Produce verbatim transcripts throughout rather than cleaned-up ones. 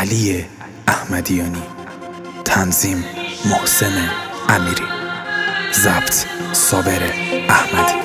علی احمدیانی، تنظیم محسن امیری، ضبط صابر احمدی.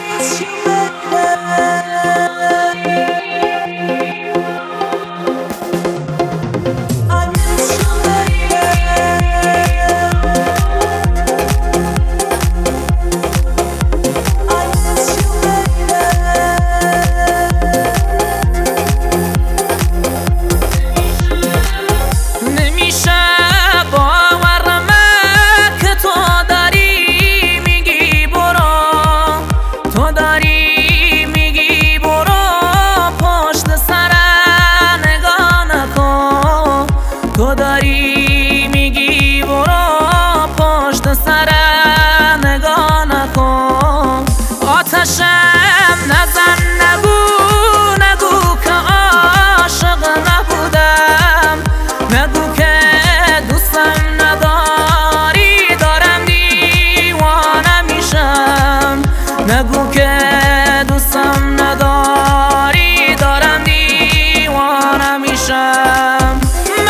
تو داری میگی برو پشت سر نگاه نکن، آتشم نزن نگو نگو که عاشق نبودم، نگو که دوستم نداری دارم دیوانه میشم، نگو که دوستم نداری دارم دیوانه میشم.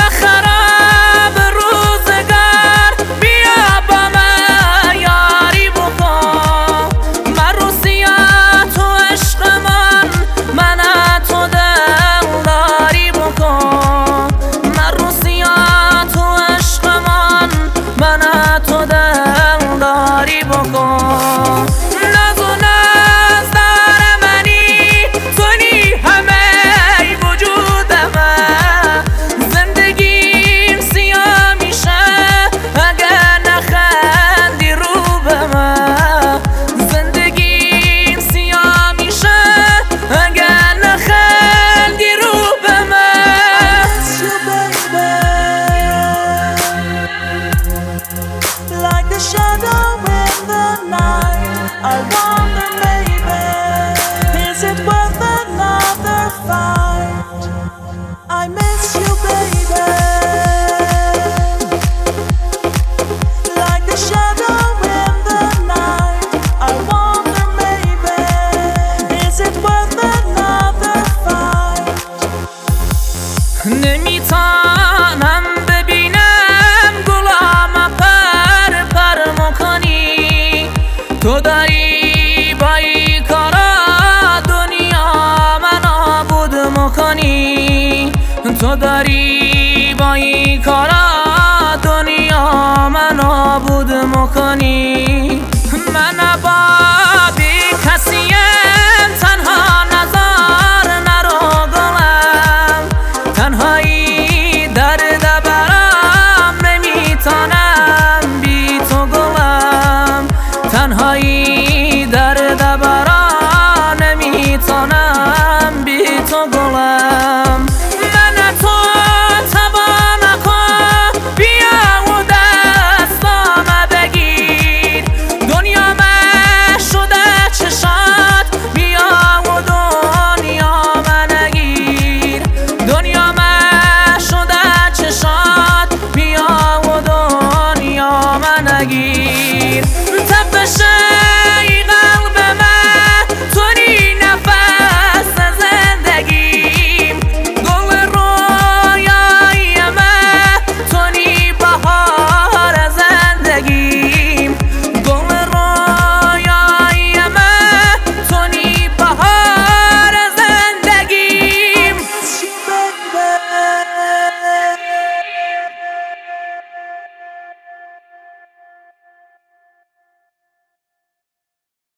Shadow in the night, I wonder maybe, is it worth another fight? I miss you, baby. Like the shadow in the night, I wonder maybe, is it worth another fight? نمیتونم تو داری با این کارا دنیا من نابود میکنی، تو داری با این کارا دنیا من نابود میکنی.